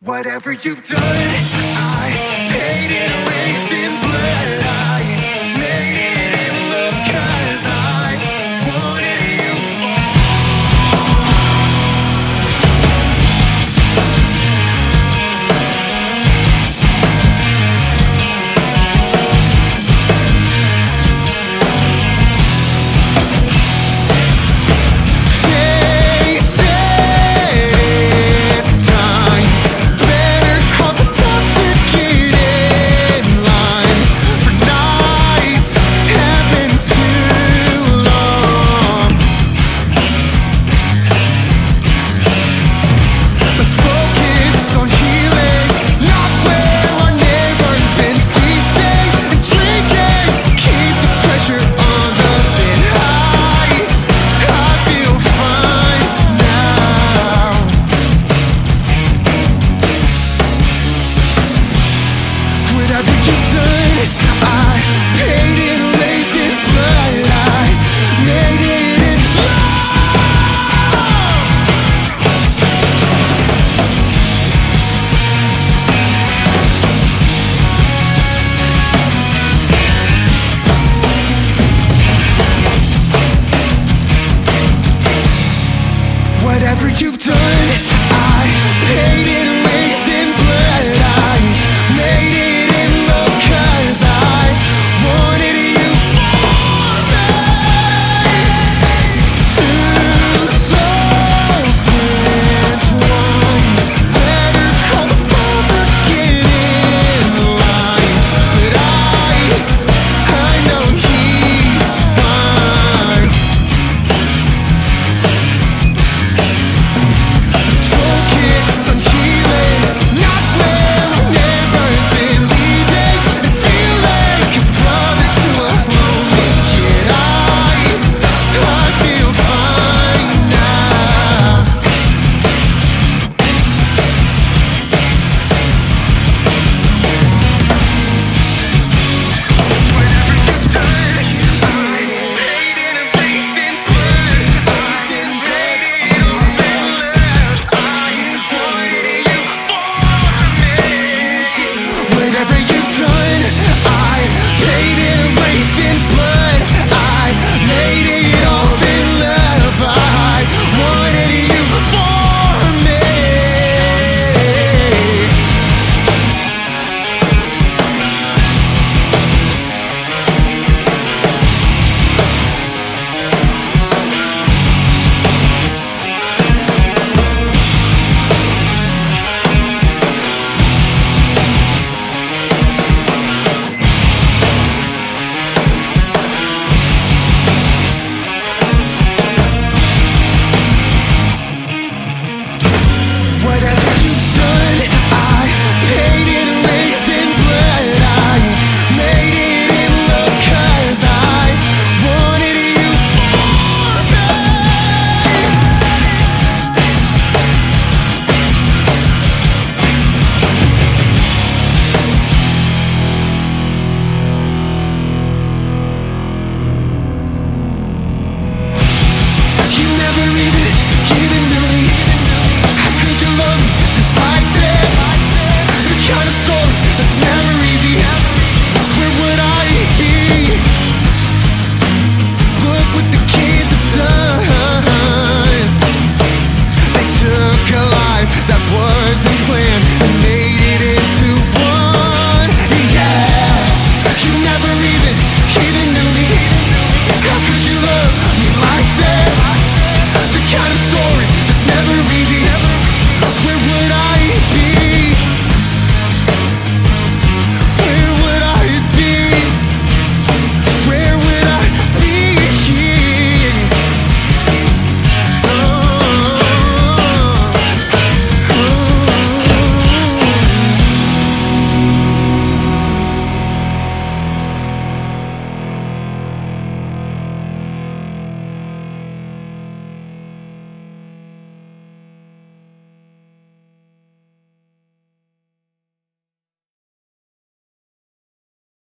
Whatever you've done, I paid it, erased in blood. I made it in love 'cause I wanted you. They said it's time. Better call the top to get in line. For nights have been too long. Let's focus on healing, not where our neighbors been feasting and drinking. Keep the pressure on the thin high. I feel fine now. Whatever you've done, I paid it, erased in blood. I made it in love. Whatever you've done, I paid it, erased in blood. I made it in love 'cause I wanted you for me. Two souls into one. Better call the father, get in line. But I know he's fine. Let's focus on healing, not where our neighbors been leaving and feel like a brother to a lonely kid. I feel fine now. Whatever you've done, I paid it, erased in blood. I made it in love. I wanted you for me. Whatever you've done, I paid it, erased in